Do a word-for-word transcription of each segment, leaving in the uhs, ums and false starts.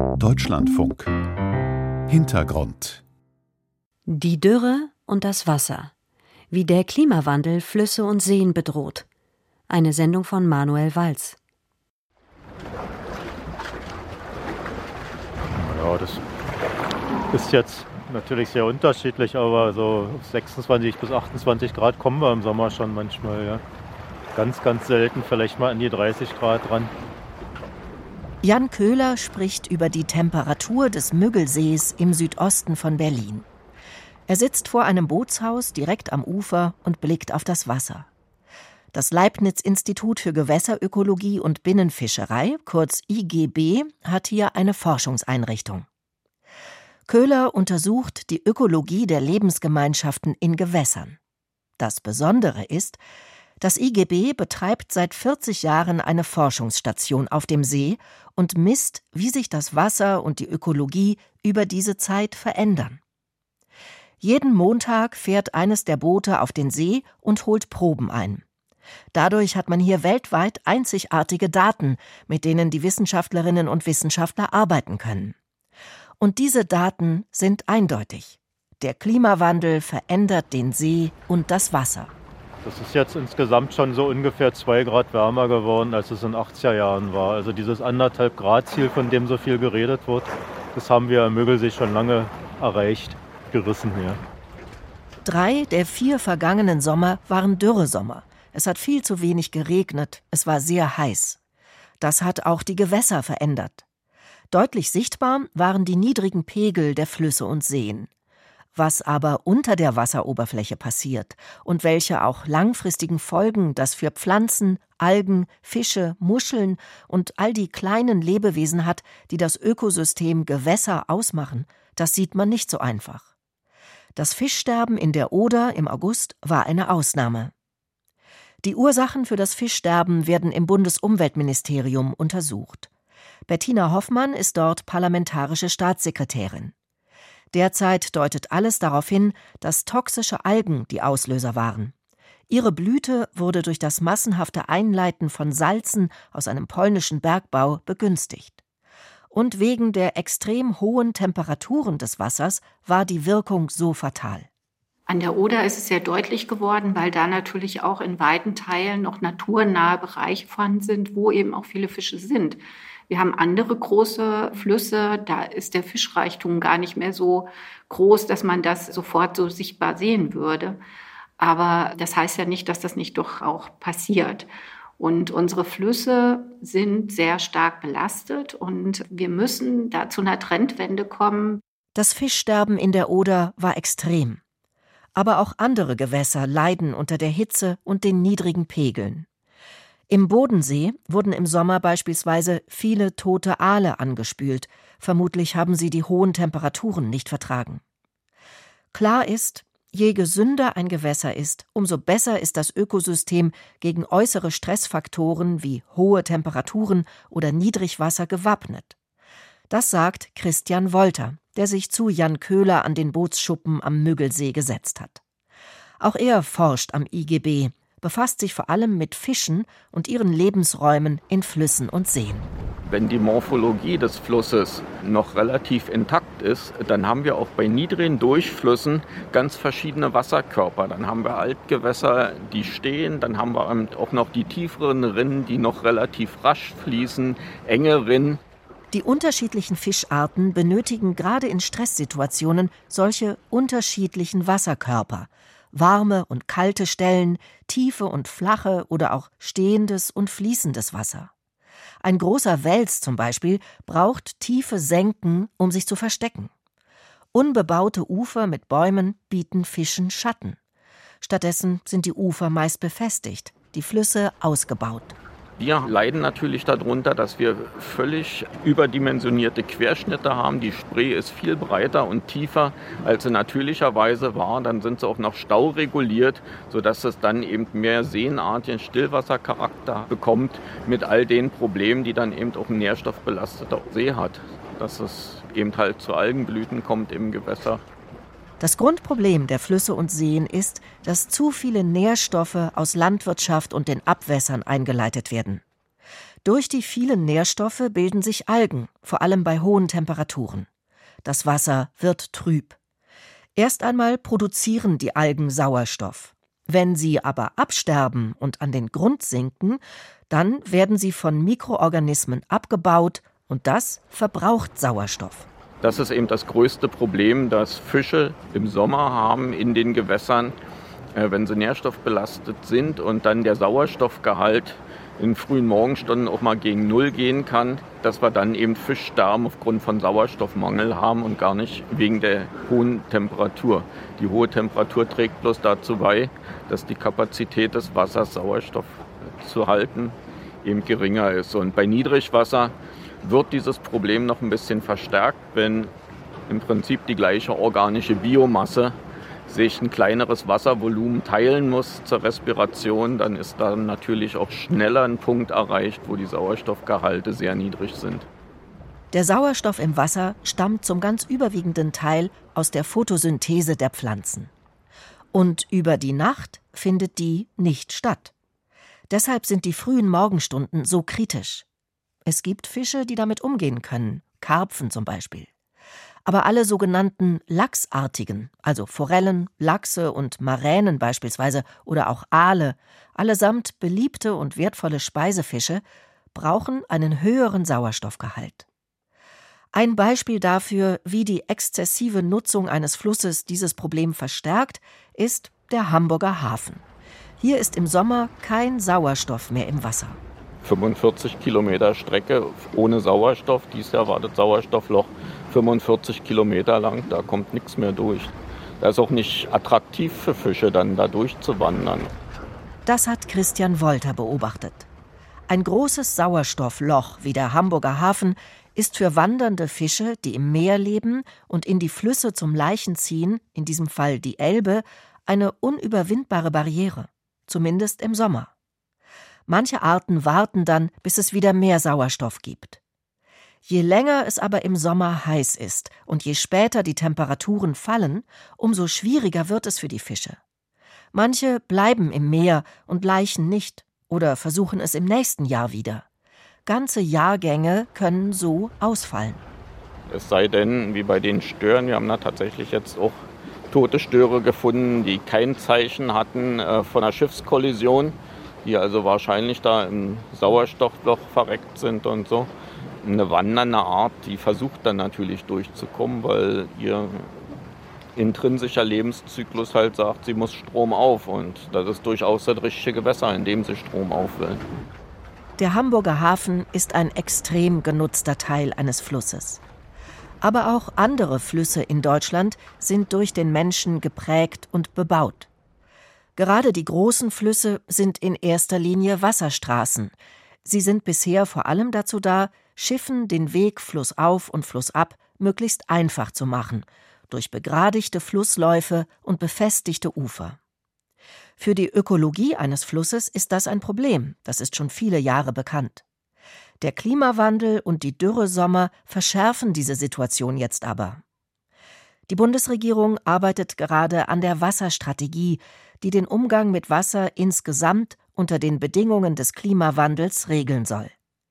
Deutschlandfunk Hintergrund. Die Dürre und das Wasser. Wie der Klimawandel Flüsse und Seen bedroht. Eine Sendung von Manuel Walz. Ja, das ist jetzt natürlich sehr unterschiedlich, aber so sechsundzwanzig bis achtundzwanzig Grad kommen wir im Sommer schon manchmal. Ja. Ganz, ganz selten, vielleicht mal an die dreißig Grad dran. Jan Köhler spricht über die Temperatur des Müggelsees im Südosten von Berlin. Er sitzt vor einem Bootshaus direkt am Ufer und blickt auf das Wasser. Das Leibniz-Institut für Gewässerökologie und Binnenfischerei, kurz I G B, hat hier eine Forschungseinrichtung. Köhler untersucht die Ökologie der Lebensgemeinschaften in Gewässern. Das Besondere ist, das I G B betreibt seit vierzig Jahren eine Forschungsstation auf dem See und misst, wie sich das Wasser und die Ökologie über diese Zeit verändern. Jeden Montag fährt eines der Boote auf den See und holt Proben ein. Dadurch hat man hier weltweit einzigartige Daten, mit denen die Wissenschaftlerinnen und Wissenschaftler arbeiten können. Und diese Daten sind eindeutig. Der Klimawandel verändert den See und das Wasser. Das ist jetzt insgesamt schon so ungefähr zwei Grad wärmer geworden, als es in den achtziger Jahren war. Also dieses anderthalb Grad Ziel, von dem so viel geredet wird, das haben wir am Müggelsee schon lange erreicht, gerissen hier. Drei der vier vergangenen Sommer waren Dürresommer. Es hat viel zu wenig geregnet, es war sehr heiß. Das hat auch die Gewässer verändert. Deutlich sichtbar waren die niedrigen Pegel der Flüsse und Seen. Was aber unter der Wasseroberfläche passiert und welche auch langfristigen Folgen das für Pflanzen, Algen, Fische, Muscheln und all die kleinen Lebewesen hat, die das Ökosystem Gewässer ausmachen, das sieht man nicht so einfach. Das Fischsterben in der Oder im August war eine Ausnahme. Die Ursachen für das Fischsterben werden im Bundesumweltministerium untersucht. Bettina Hoffmann ist dort parlamentarische Staatssekretärin. Derzeit deutet alles darauf hin, dass toxische Algen die Auslöser waren. Ihre Blüte wurde durch das massenhafte Einleiten von Salzen aus einem polnischen Bergbau begünstigt. Und wegen der extrem hohen Temperaturen des Wassers war die Wirkung so fatal. An der Oder ist es sehr deutlich geworden, weil da natürlich auch in weiten Teilen noch naturnahe Bereiche vorhanden sind, wo eben auch viele Fische sind. Wir haben andere große Flüsse, da ist der Fischreichtum gar nicht mehr so groß, dass man das sofort so sichtbar sehen würde. Aber das heißt ja nicht, dass das nicht doch auch passiert. Und unsere Flüsse sind sehr stark belastet und wir müssen da zu einer Trendwende kommen. Das Fischsterben in der Oder war extrem. Aber auch andere Gewässer leiden unter der Hitze und den niedrigen Pegeln. Im Bodensee wurden im Sommer beispielsweise viele tote Aale angespült. Vermutlich haben sie die hohen Temperaturen nicht vertragen. Klar ist, je gesünder ein Gewässer ist, umso besser ist das Ökosystem gegen äußere Stressfaktoren wie hohe Temperaturen oder Niedrigwasser gewappnet. Das sagt Christian Wolter, der sich zu Jan Köhler an den Bootsschuppen am Müggelsee gesetzt hat. Auch er forscht am I G B, befasst sich vor allem mit Fischen und ihren Lebensräumen in Flüssen und Seen. Wenn die Morphologie des Flusses noch relativ intakt ist, dann haben wir auch bei niedrigen Durchflüssen ganz verschiedene Wasserkörper. Dann haben wir Altgewässer, die stehen, dann haben wir auch noch die tieferen Rinnen, die noch relativ rasch fließen, enge Rinnen. Die unterschiedlichen Fischarten benötigen gerade in Stresssituationen solche unterschiedlichen Wasserkörper. Warme und kalte Stellen, tiefe und flache oder auch stehendes und fließendes Wasser. Ein großer Wels zum Beispiel braucht tiefe Senken, um sich zu verstecken. Unbebaute Ufer mit Bäumen bieten Fischen Schatten. Stattdessen sind die Ufer meist befestigt, die Flüsse ausgebaut. Wir leiden natürlich darunter, dass wir völlig überdimensionierte Querschnitte haben. Die Spree ist viel breiter und tiefer, als sie natürlicherweise war. Dann sind sie auch noch staureguliert, sodass es dann eben mehr seenartigen Stillwassercharakter bekommt mit all den Problemen, die dann eben auch ein nährstoffbelasteter See hat. Dass es eben halt zu Algenblüten kommt im Gewässer. Das Grundproblem der Flüsse und Seen ist, dass zu viele Nährstoffe aus Landwirtschaft und den Abwässern eingeleitet werden. Durch die vielen Nährstoffe bilden sich Algen, vor allem bei hohen Temperaturen. Das Wasser wird trüb. Erst einmal produzieren die Algen Sauerstoff. Wenn sie aber absterben und an den Grund sinken, dann werden sie von Mikroorganismen abgebaut und das verbraucht Sauerstoff. Das ist eben das größte Problem, das Fische im Sommer haben in den Gewässern, wenn sie nährstoffbelastet sind und dann der Sauerstoffgehalt in frühen Morgenstunden auch mal gegen Null gehen kann, dass wir dann eben Fischsterben aufgrund von Sauerstoffmangel haben und gar nicht wegen der hohen Temperatur. Die hohe Temperatur trägt bloß dazu bei, dass die Kapazität des Wassers, Sauerstoff zu halten, eben geringer ist. Und bei Niedrigwasser wird dieses Problem noch ein bisschen verstärkt, wenn im Prinzip die gleiche organische Biomasse sich ein kleineres Wasservolumen teilen muss zur Respiration, dann ist dann natürlich auch schneller ein Punkt erreicht, wo die Sauerstoffgehalte sehr niedrig sind. Der Sauerstoff im Wasser stammt zum ganz überwiegenden Teil aus der Photosynthese der Pflanzen. Und über die Nacht findet die nicht statt. Deshalb sind die frühen Morgenstunden so kritisch. Es gibt Fische, die damit umgehen können, Karpfen zum Beispiel. Aber alle sogenannten Lachsartigen, also Forellen, Lachse und Maränen beispielsweise oder auch Aale, allesamt beliebte und wertvolle Speisefische, brauchen einen höheren Sauerstoffgehalt. Ein Beispiel dafür, wie die exzessive Nutzung eines Flusses dieses Problem verstärkt, ist der Hamburger Hafen. Hier ist im Sommer kein Sauerstoff mehr im Wasser. fünfundvierzig Kilometer Strecke ohne Sauerstoff, dieses Jahr war das Sauerstoffloch fünfundvierzig Kilometer lang, da kommt nichts mehr durch. Da ist auch nicht attraktiv für Fische, dann da durchzuwandern. Das hat Christian Wolter beobachtet. Ein großes Sauerstoffloch wie der Hamburger Hafen ist für wandernde Fische, die im Meer leben und in die Flüsse zum Laichen ziehen, in diesem Fall die Elbe, eine unüberwindbare Barriere, zumindest im Sommer. Manche Arten warten dann, bis es wieder mehr Sauerstoff gibt. Je länger es aber im Sommer heiß ist und je später die Temperaturen fallen, umso schwieriger wird es für die Fische. Manche bleiben im Meer und laichen nicht oder versuchen es im nächsten Jahr wieder. Ganze Jahrgänge können so ausfallen. Es sei denn, wie bei den Stören, wir haben da tatsächlich jetzt auch tote Störe gefunden, die kein Zeichen hatten äh, von einer Schiffskollision, die also wahrscheinlich da im Sauerstoffloch verreckt sind und so. Eine wandernde Art, die versucht dann natürlich durchzukommen, weil ihr intrinsischer Lebenszyklus halt sagt, sie muss Strom auf. Und das ist durchaus das richtige Gewässer, in dem sie Strom auf will. Der Hamburger Hafen ist ein extrem genutzter Teil eines Flusses. Aber auch andere Flüsse in Deutschland sind durch den Menschen geprägt und bebaut. Gerade die großen Flüsse sind in erster Linie Wasserstraßen. Sie sind bisher vor allem dazu da, Schiffen den Weg flussauf und flussab möglichst einfach zu machen, durch begradigte Flussläufe und befestigte Ufer. Für die Ökologie eines Flusses ist das ein Problem, das ist schon viele Jahre bekannt. Der Klimawandel und die Dürresommer verschärfen diese Situation jetzt aber. Die Bundesregierung arbeitet gerade an der Wasserstrategie, die den Umgang mit Wasser insgesamt unter den Bedingungen des Klimawandels regeln soll.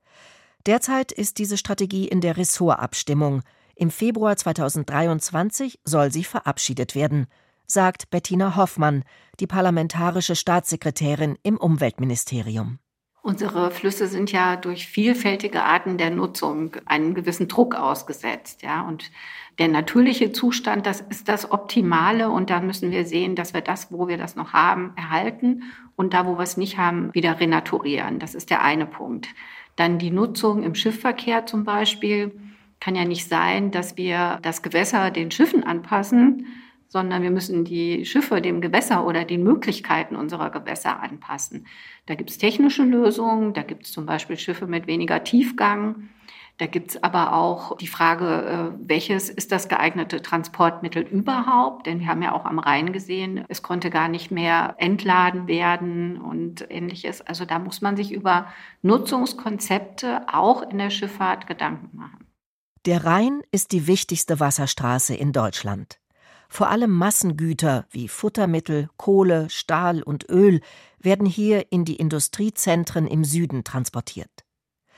Derzeit ist diese Strategie in der Ressortabstimmung. Im Februar zweitausenddreiundzwanzig soll sie verabschiedet werden, sagt Bettina Hoffmann, die parlamentarische Staatssekretärin im Umweltministerium. Unsere Flüsse sind ja durch vielfältige Arten der Nutzung einem gewissen Druck ausgesetzt, ja. Und der natürliche Zustand, das ist das Optimale. Und da müssen wir sehen, dass wir das, wo wir das noch haben, erhalten und da, wo wir es nicht haben, wieder renaturieren. Das ist der eine Punkt. Dann die Nutzung im Schiffsverkehr zum Beispiel. Kann ja nicht sein, dass wir das Gewässer den Schiffen anpassen, sondern wir müssen die Schiffe dem Gewässer oder den Möglichkeiten unserer Gewässer anpassen. Da gibt es technische Lösungen, da gibt es zum Beispiel Schiffe mit weniger Tiefgang. Da gibt es aber auch die Frage, welches ist das geeignete Transportmittel überhaupt? Denn wir haben ja auch am Rhein gesehen, es konnte gar nicht mehr entladen werden und Ähnliches. Also da muss man sich über Nutzungskonzepte auch in der Schifffahrt Gedanken machen. Der Rhein ist die wichtigste Wasserstraße in Deutschland. Vor allem Massengüter wie Futtermittel, Kohle, Stahl und Öl werden hier in die Industriezentren im Süden transportiert.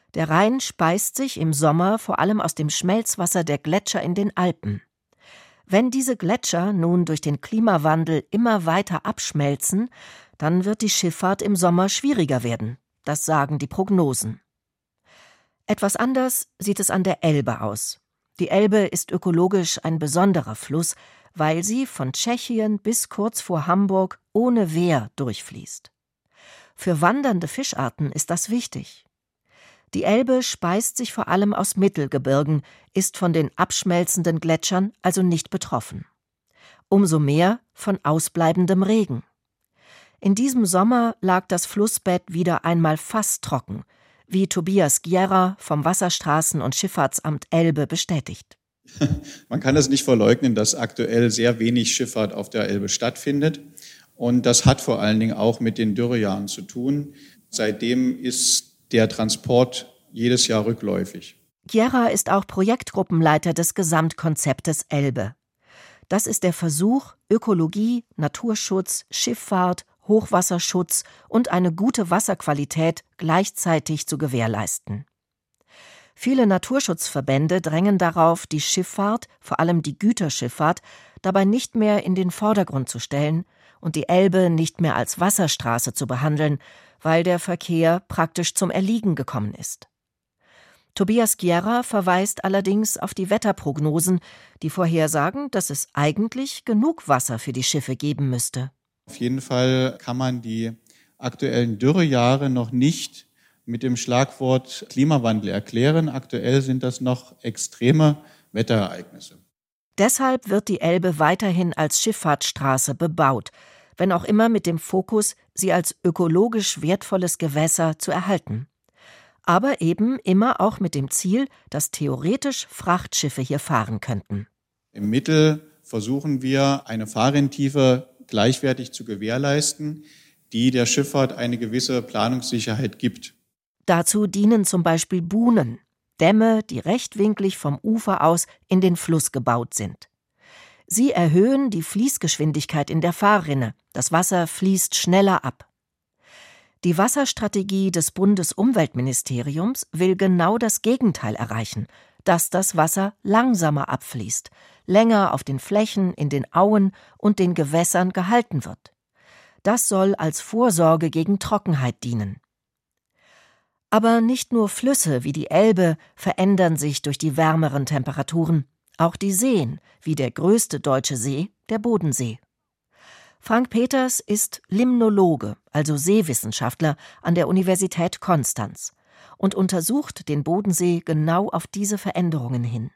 Der Rhein speist sich im Sommer vor allem aus dem Schmelzwasser der Gletscher in den Alpen. Wenn diese Gletscher nun durch den Klimawandel immer weiter abschmelzen, dann wird die Schifffahrt im Sommer schwieriger werden. Das sagen die Prognosen. Etwas anders sieht es an der Elbe aus. Die Elbe ist ökologisch ein besonderer Fluss, weil sie von Tschechien bis kurz vor Hamburg ohne Wehr durchfließt. Für wandernde Fischarten ist das wichtig. Die Elbe speist sich vor allem aus Mittelgebirgen, ist von den abschmelzenden Gletschern also nicht betroffen. Umso mehr von ausbleibendem Regen. In diesem Sommer lag das Flussbett wieder einmal fast trocken, wie Tobias Gjerra vom Wasserstraßen- und Schifffahrtsamt Elbe bestätigt. Man kann es nicht verleugnen, dass aktuell sehr wenig Schifffahrt auf der Elbe stattfindet. Und das hat vor allen Dingen auch mit den Dürrejahren zu tun. Seitdem ist der Transport jedes Jahr rückläufig. Gjerra ist auch Projektgruppenleiter des Gesamtkonzeptes Elbe. Das ist der Versuch, Ökologie, Naturschutz, Schifffahrt, Hochwasserschutz und eine gute Wasserqualität gleichzeitig zu gewährleisten. Viele Naturschutzverbände drängen darauf, die Schifffahrt, vor allem die Güterschifffahrt, dabei nicht mehr in den Vordergrund zu stellen und die Elbe nicht mehr als Wasserstraße zu behandeln, weil der Verkehr praktisch zum Erliegen gekommen ist. Tobias Gjerra verweist allerdings auf die Wetterprognosen, die vorhersagen, dass es eigentlich genug Wasser für die Schiffe geben müsste. Auf jeden Fall kann man die aktuellen Dürrejahre noch nicht mit dem Schlagwort Klimawandel erklären. Aktuell sind das noch extreme Wetterereignisse. Deshalb wird die Elbe weiterhin als Schifffahrtsstraße bebaut, wenn auch immer mit dem Fokus, sie als ökologisch wertvolles Gewässer zu erhalten. Aber eben immer auch mit dem Ziel, dass theoretisch Frachtschiffe hier fahren könnten. Im Mittel versuchen wir, eine Fahrrendtiefe gleichwertig zu gewährleisten, die der Schifffahrt eine gewisse Planungssicherheit gibt. Dazu dienen zum Beispiel Buhnen, Dämme, die rechtwinklig vom Ufer aus in den Fluss gebaut sind. Sie erhöhen die Fließgeschwindigkeit in der Fahrrinne. Das Wasser fließt schneller ab. Die Wasserstrategie des Bundesumweltministeriums will genau das Gegenteil erreichen, dass das Wasser langsamer abfließt, länger auf den Flächen, in den Auen und den Gewässern gehalten wird. Das soll als Vorsorge gegen Trockenheit dienen. Aber nicht nur Flüsse wie die Elbe verändern sich durch die wärmeren Temperaturen. Auch die Seen, wie der größte deutsche See, der Bodensee. Frank Peters ist Limnologe, also Seewissenschaftler an der Universität Konstanz und untersucht den Bodensee genau auf diese Veränderungen hin.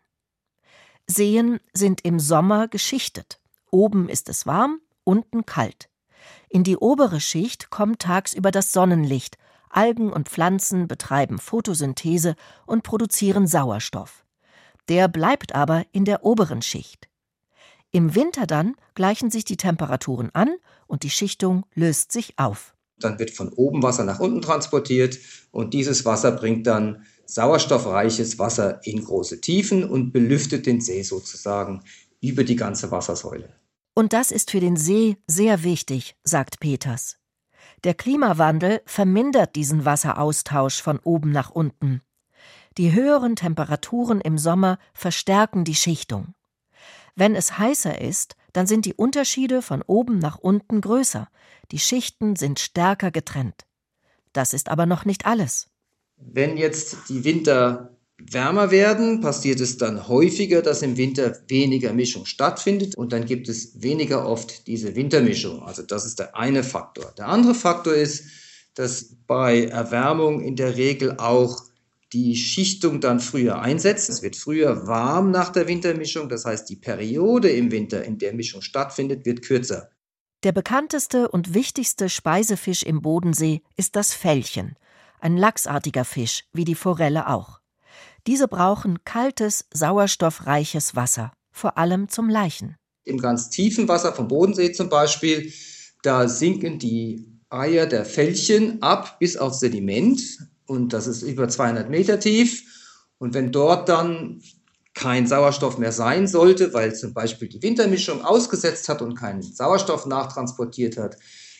Seen sind im Sommer geschichtet. Oben ist es warm, unten kalt. In die obere Schicht kommt tagsüber das Sonnenlicht. Algen und Pflanzen betreiben Photosynthese und produzieren Sauerstoff. Der bleibt aber in der oberen Schicht. Im Winter dann gleichen sich die Temperaturen an und die Schichtung löst sich auf. Dann wird von oben Wasser nach unten transportiert und dieses Wasser bringt dann sauerstoffreiches Wasser in große Tiefen und belüftet den See sozusagen über die ganze Wassersäule. Und das ist für den See sehr wichtig, sagt Peters. Der Klimawandel vermindert diesen Wasseraustausch von oben nach unten. Die höheren Temperaturen im Sommer verstärken die Schichtung. Wenn es heißer ist, dann sind die Unterschiede von oben nach unten größer. Die Schichten sind stärker getrennt. Das ist aber noch nicht alles. Wenn jetzt die Winter wärmer werden, passiert es dann häufiger, dass im Winter weniger Mischung stattfindet und dann gibt es weniger oft diese Wintermischung. Also das ist der eine Faktor. Der andere Faktor ist, dass bei Erwärmung in der Regel auch die Schichtung dann früher einsetzt. Es wird früher warm nach der Wintermischung, das heißt die Periode im Winter, in der Mischung stattfindet, wird kürzer. Der bekannteste und wichtigste Speisefisch im Bodensee ist das Felchen, ein lachsartiger Fisch, wie die Forelle auch. Diese brauchen kaltes, sauerstoffreiches Wasser, vor allem zum Laichen. Im ganz tiefen Wasser vom Bodensee zum Beispiel, da sinken die Eier der Felchen ab bis aufs Sediment. Und das ist über zweihundert Meter tief. Und wenn dort dann kein Sauerstoff mehr sein sollte, weil zum Beispiel die Wintermischung ausgesetzt hat und keinen Sauerstoff nachtransportiert hat,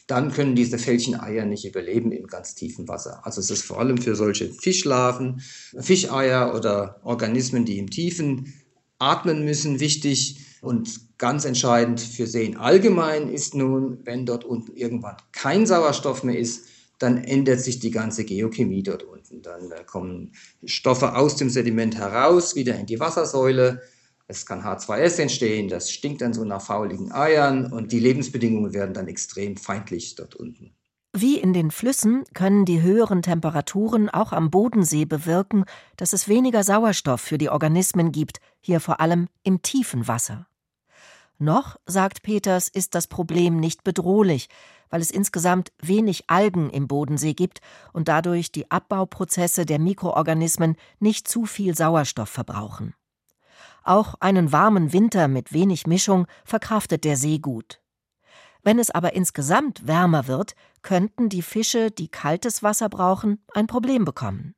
dann können diese Fältcheneier nicht überleben im ganz tiefen Wasser. Also es ist vor allem für solche Fischlarven, Fischeier oder Organismen, die im Tiefen atmen müssen, wichtig. Und ganz entscheidend für Seen allgemein ist nun, wenn dort unten irgendwann kein Sauerstoff mehr ist, dann ändert sich die ganze Geochemie dort unten. Dann äh, kommen Stoffe aus dem Sediment heraus, wieder in die Wassersäule. Es kann H zwei S entstehen, das stinkt dann so nach fauligen Eiern und die Lebensbedingungen werden dann extrem feindlich dort unten. Wie in den Flüssen können die höheren Temperaturen auch am Bodensee bewirken, dass es weniger Sauerstoff für die Organismen gibt, hier vor allem im tiefen Wasser. Noch, sagt Peters, ist das Problem nicht bedrohlich, weil es insgesamt wenig Algen im Bodensee gibt und dadurch die Abbauprozesse der Mikroorganismen nicht zu viel Sauerstoff verbrauchen. Auch einen warmen Winter mit wenig Mischung verkraftet der See gut. Wenn es aber insgesamt wärmer wird, könnten die Fische, die kaltes Wasser brauchen, ein Problem bekommen.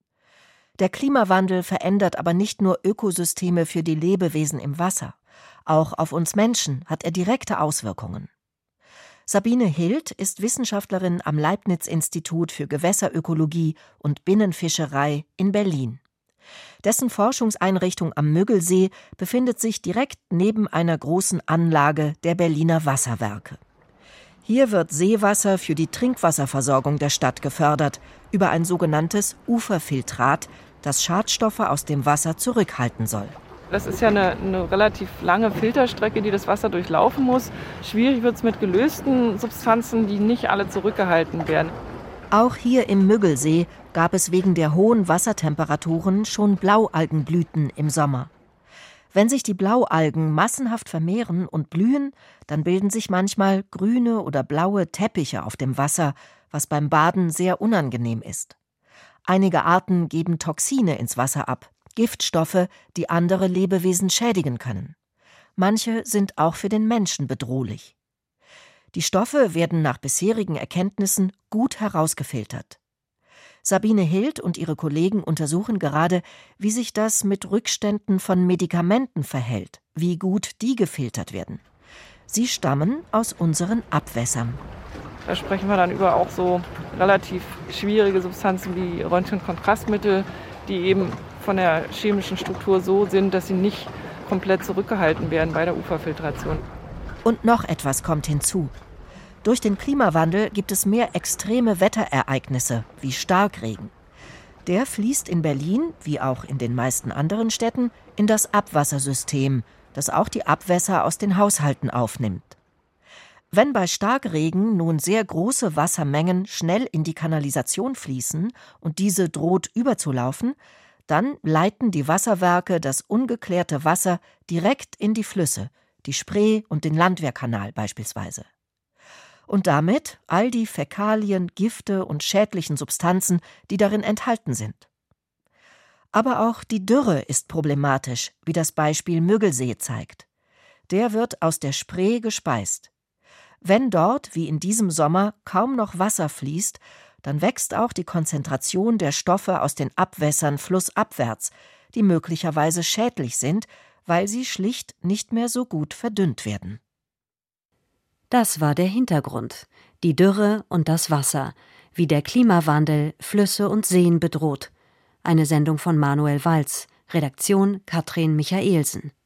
Der Klimawandel verändert aber nicht nur Ökosysteme für die Lebewesen im Wasser. Auch auf uns Menschen hat er direkte Auswirkungen. Sabine Hild ist Wissenschaftlerin am Leibniz-Institut für Gewässerökologie und Binnenfischerei in Berlin. Dessen Forschungseinrichtung am Müggelsee befindet sich direkt neben einer großen Anlage der Berliner Wasserwerke. Hier wird Seewasser für die Trinkwasserversorgung der Stadt gefördert, über ein sogenanntes Uferfiltrat, das Schadstoffe aus dem Wasser zurückhalten soll. Das ist ja eine, eine relativ lange Filterstrecke, die das Wasser durchlaufen muss. Schwierig wird es mit gelösten Substanzen, die nicht alle zurückgehalten werden. Auch hier im Müggelsee gab es wegen der hohen Wassertemperaturen schon Blaualgenblüten im Sommer. Wenn sich die Blaualgen massenhaft vermehren und blühen, dann bilden sich manchmal grüne oder blaue Teppiche auf dem Wasser, was beim Baden sehr unangenehm ist. Einige Arten geben Toxine ins Wasser ab, Giftstoffe, die andere Lebewesen schädigen können. Manche sind auch für den Menschen bedrohlich. Die Stoffe werden nach bisherigen Erkenntnissen gut herausgefiltert. Sabine Hild und ihre Kollegen untersuchen gerade, wie sich das mit Rückständen von Medikamenten verhält, wie gut die gefiltert werden. Sie stammen aus unseren Abwässern. Da sprechen wir dann über auch so relativ schwierige Substanzen wie Röntgenkontrastmittel, die eben von der chemischen Struktur so sind, dass sie nicht komplett zurückgehalten werden bei der Uferfiltration. Und noch etwas kommt hinzu. Durch den Klimawandel gibt es mehr extreme Wetterereignisse, wie Starkregen. Der fließt in Berlin, wie auch in den meisten anderen Städten, in das Abwassersystem, das auch die Abwässer aus den Haushalten aufnimmt. Wenn bei Starkregen nun sehr große Wassermengen schnell in die Kanalisation fließen und diese droht überzulaufen, dann leiten die Wasserwerke das ungeklärte Wasser direkt in die Flüsse, die Spree und den Landwehrkanal beispielsweise. Und damit all die Fäkalien, Gifte und schädlichen Substanzen, die darin enthalten sind. Aber auch die Dürre ist problematisch, wie das Beispiel Müggelsee zeigt. Der wird aus der Spree gespeist. Wenn dort, wie in diesem Sommer, kaum noch Wasser fließt, dann wächst auch die Konzentration der Stoffe aus den Abwässern flussabwärts, die möglicherweise schädlich sind, weil sie schlicht nicht mehr so gut verdünnt werden. Das war der Hintergrund. Die Dürre und das Wasser. Wie der Klimawandel Flüsse und Seen bedroht. Eine Sendung von Manuel Walz. Redaktion Katrin Michaelsen.